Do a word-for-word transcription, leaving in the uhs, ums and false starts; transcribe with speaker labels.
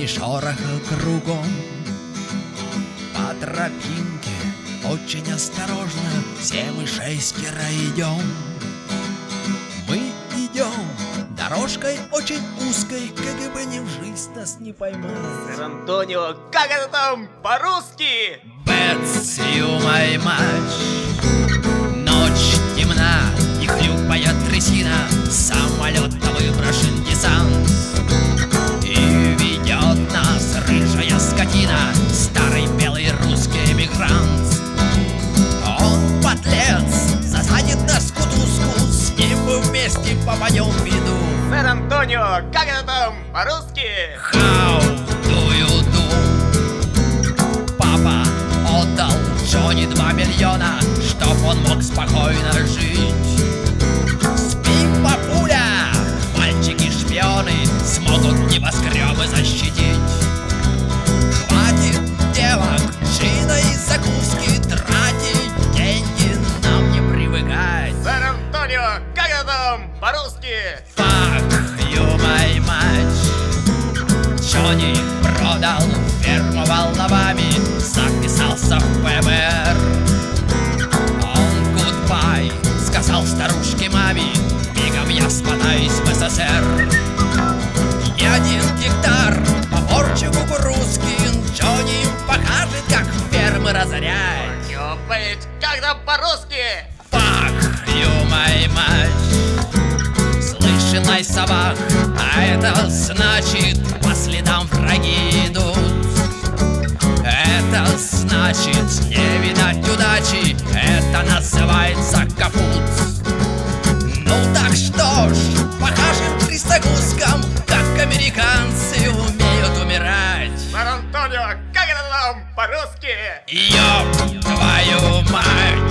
Speaker 1: шорох кругом. По тропинке очень осторожно все мы шестеро идем. Мы идем дорожкой очень узкой, как бы ни в жизнь нас не поймать.
Speaker 2: Сэр Антонио, как это там по-русски?
Speaker 1: Бетс, you my match. Ночь темна и хлюпает трясина, самолет выброшен десант. И ведет нас рыжая скотина, старый белый русский эмигрант. Он подлец, засадит нас в кутузку, с ним мы вместе попадем в беду.
Speaker 2: Сэр Антонио, как это там по-русски?
Speaker 1: How do you do? Папа отдал Джонни два миллиона, чтоб он мог спокойно жить. Спи, папуля, мальчики-шпионы смогут небоскребы защитить. Хватит девок, джина и закуски, тратить деньги нам не привыкать.
Speaker 2: Сэр Антонио, как это там по-русски?
Speaker 1: Fuck you, my match. Джонни продал ферму волновами, записался в ФБР. Он goodbye сказал старушке маме, мигом я смотаюсь в СССР. И один гектар попорчу кукурузки, Джонни им покажет, как фермы разорять.
Speaker 2: Ёпать, как там по-русски?
Speaker 1: Fuck you, my match. Слышен лай собак, а это значит, по следам враги идут. Это значит, не видать удачи, это называется капут. Ну так что ж, покажем трясогузкам, как американцы умеют умирать.
Speaker 2: Сэр Антонио, как это там по-русски?
Speaker 1: Ёб твою мать!